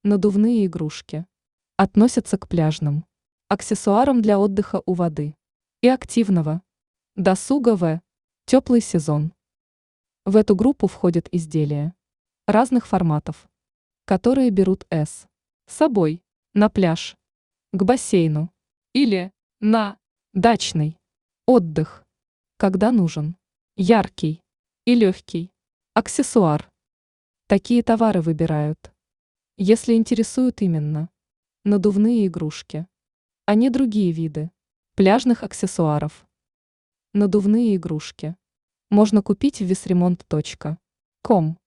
Надувные игрушки относятся к пляжным аксессуарам для отдыха у воды и активного досуга в теплый сезон. В эту группу входят изделия разных форматов, которые берут с собой на пляж, к бассейну или на дачный отдых, когда нужен яркий и легкий аксессуар. Такие товары выбирают, если интересуют именно надувные игрушки, а не другие виды пляжных аксессуаров. Надувные игрушки можно купить в visremont.com.